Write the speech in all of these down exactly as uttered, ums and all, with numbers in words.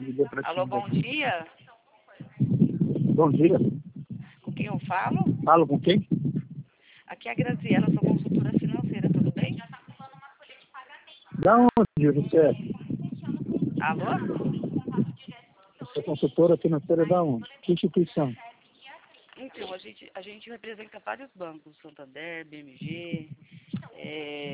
Liguei pra Alô, ti. bom dia. Bom dia. Com quem eu falo? Falo com quem? Aqui é a Graziela, sou consultora financeira, tudo bem? Da onde você é? Alô? Você é consultora financeira da onde? Que instituição? Então, a gente, a gente representa vários bancos, Santander, B M G, é,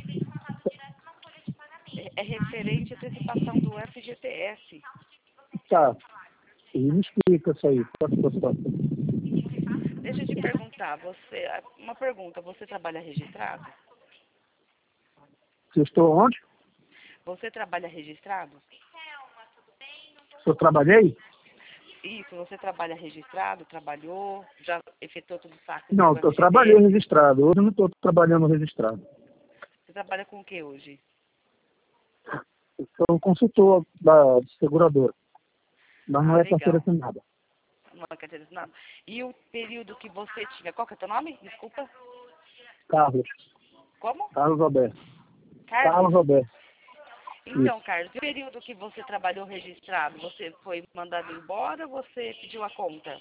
é, é referente à antecipação do F G T S. Tá. E me explica isso aí. Qual é a situação? Deixa eu te perguntar, você, uma pergunta, você trabalha registrado? Se eu estou onde? Você trabalha registrado? Se eu trabalhei? Isso, você trabalha registrado, trabalhou, já efetuou todo o saque do Não, seu eu trabalhei F G T S? registrado. Hoje eu não estou trabalhando registrado. Você trabalha com o que hoje? Eu sou um consultor da seguradora. Mas não Ah, é para legal. oferecer nada. Não quer dizer nada. E o período que você tinha, qual que é teu nome? Desculpa. Carlos. Como? Carlos Alberto. Carlos? Carlos Alberto. Então, Isso. Carlos, o período que você trabalhou registrado, você foi mandado embora ou você pediu a conta?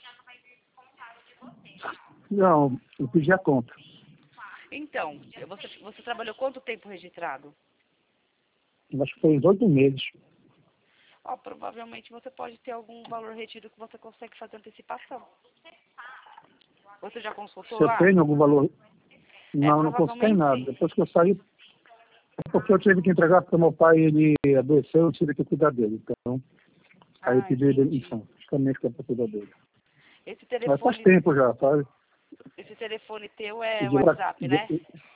Não, eu pedi a conta. Então, você, você trabalhou quanto tempo registrado? Acho que foi uns oito meses. Ó, provavelmente você pode ter algum valor retido que você consegue fazer antecipação. Você já consultou Você lá? tem algum valor? É, Não, não consultei provavelmente nada. sim. Depois que eu saí, é porque eu tive que entregar porque meu pai, ele adoeceu, eu tive que cuidar dele. Então, aí eu Ah, pedi entendi. demissão, justamente para cuidar dele. Esse Mas faz telefone, tempo já, sabe? esse telefone teu é Pedi pra- WhatsApp, né?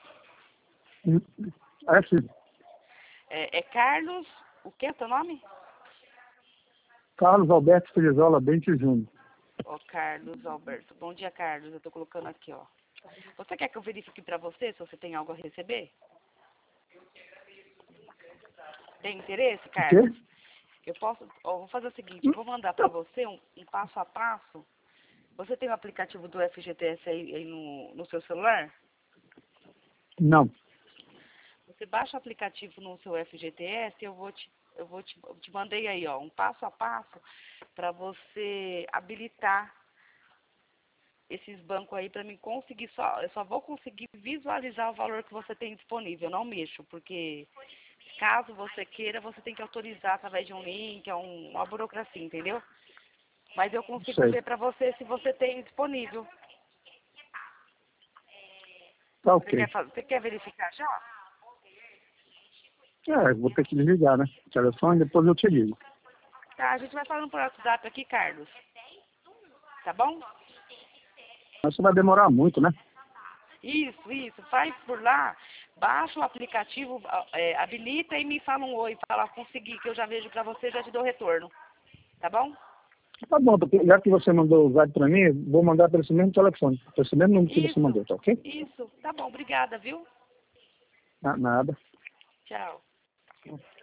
É assim, É, é Carlos, o que é teu nome? Carlos Alberto Felizola Bente Júnior. Ó, Carlos Alberto. Bom dia, Carlos. Eu tô colocando aqui, ó. Você quer que eu verifique pra você se você tem algo a receber? Tem interesse, O quê? Carlos? Eu posso, ó, vou fazer o seguinte, eu vou mandar pra você um, um passo a passo. Você tem o aplicativo do F G T S aí, aí no, no seu celular? Não. Você baixa o aplicativo no seu F G T S, eu vou te, eu vou te, eu te mandei aí, ó, um passo a passo para você habilitar esses bancos aí para mim conseguir só, eu só vou conseguir visualizar o valor que você tem disponível, eu não mexo, porque caso você queira, você tem que autorizar através de um link, é um, uma burocracia, entendeu? Mas eu consigo Sei. ver para você se você tem disponível. Tá Você ok. quer, fa- você quer verificar já? É, vou ter que desligar, né? O telefone, depois eu te ligo. Tá, a gente vai falando por WhatsApp aqui, Carlos. Tá bom? Mas isso vai demorar muito, né? Isso, isso. Faz por lá, baixa o aplicativo, é, habilita e me fala um oi. Fala, consegui, que eu já vejo pra você, já te dou retorno. Tá bom? Tá bom, porque já que você mandou o zap pra mim, vou mandar para esse mesmo telefone, para esse mesmo número que você Isso, mandou, tá ok? isso. Tá bom, obrigada, viu? Na- Nada. Tchau.